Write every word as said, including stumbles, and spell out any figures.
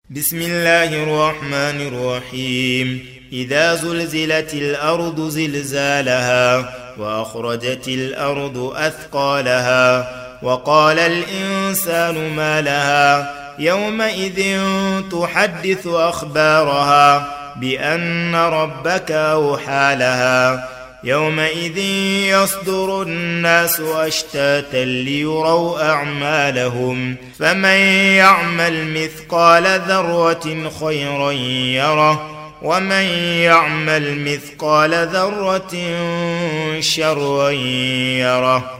بسم الله الرحمن الرحيم. إذا زلزلت الأرض زلزالها وأخرجت الأرض أثقالها وقال الإنسان ما لها يومئذ تحدث أخبارها بأن ربك أوحى لها يومئذ يصدر الناس أشتاتا ليروا أعمالهم فمن يعمل مثقال ذرة خيرا يره ومن يعمل مثقال ذرة شرا يره.